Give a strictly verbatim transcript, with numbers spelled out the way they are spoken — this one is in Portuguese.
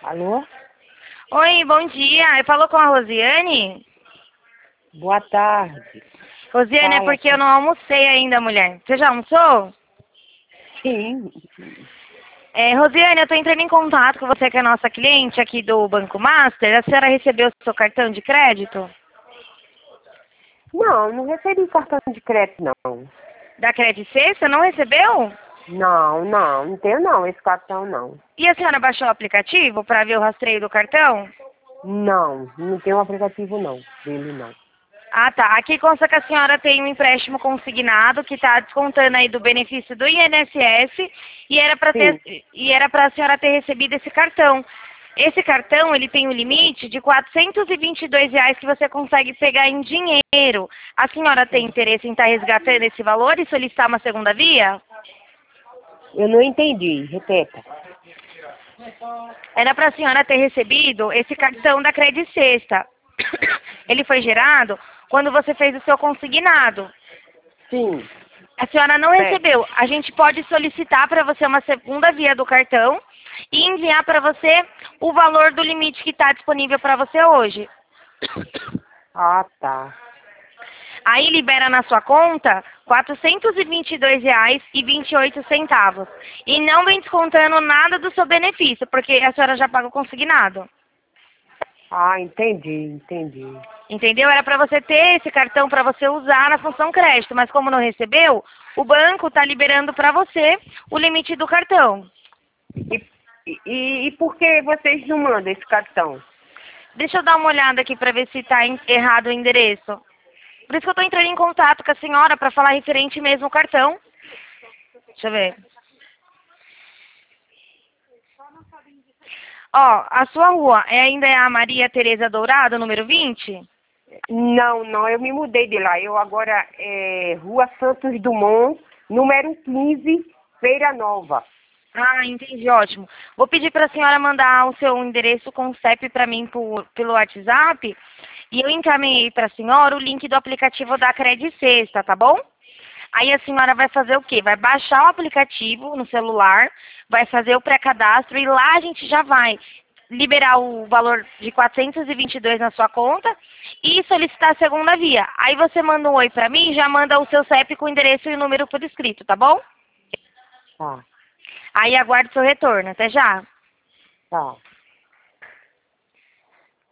Alô? Oi, bom dia. Eu falo com a Rosiane? Boa tarde. Rosiane, é Fala. porque eu não almocei ainda, mulher. Você já almoçou? Sim. É, Rosiane, eu tô entrando em contato com você, que é nossa cliente aqui do Banco Master. A senhora recebeu o seu cartão de crédito? Não, não recebi cartão de crédito, não. Da Credit Sexta? Não recebeu? Não, não, não tenho não, esse cartão não. E a senhora baixou o aplicativo para ver o rastreio do cartão? Não, não tenho aplicativo não, dele não. Ah, tá. Aqui consta que a senhora tem um empréstimo consignado que está descontando aí do benefício do I N S S e era para ter Sim. e era para a senhora ter recebido esse cartão. Esse cartão, ele tem um limite de quatrocentos e vinte e dois reais que você consegue pegar em dinheiro. A senhora tem interesse em estar resgatando esse valor e solicitar uma segunda via? Eu não entendi, repeta. Era para a senhora ter recebido esse cartão da Credit Sexta. Ele foi gerado quando você fez o seu consignado. Sim. A senhora não Certo. recebeu. A gente pode solicitar para você uma segunda via do cartão e enviar para você o valor do limite que está disponível para você hoje. Ah, tá. Aí libera na sua conta quatrocentos e vinte e dois reais e vinte e oito centavos. E não vem descontando nada do seu benefício, porque a senhora já paga o consignado. Ah, entendi, entendi. Entendeu? Era para você ter esse cartão para você usar na função crédito, mas como não recebeu, o banco está liberando para você o limite do cartão. E, e, e por que vocês não mandam esse cartão? Deixa eu dar uma olhada aqui para ver se está errado o endereço. Por isso que eu estou entrando em contato com a senhora para falar referente mesmo ao cartão. Deixa eu ver. Ó, a sua rua é ainda é a Maria Tereza Dourado, número vinte? Não, não, eu me mudei de lá. Eu agora é Rua Santos Dumont, número quinze, Feira Nova. Ah, entendi, ótimo. Vou pedir para a senhora mandar o seu endereço com o C E P para mim por, pelo WhatsApp e eu encaminhei para a senhora o link do aplicativo da Credit Sexta, tá bom? Aí a senhora vai fazer o quê? Vai baixar o aplicativo no celular, vai fazer o pré-cadastro e lá a gente já vai liberar o valor de quatrocentos e vinte e dois na sua conta e solicitar a segunda via. Aí você manda um oi para mim e já manda o seu C E P com o endereço e o número por escrito, tá bom? Tá, Aí aguardo seu retorno. Até já. tá.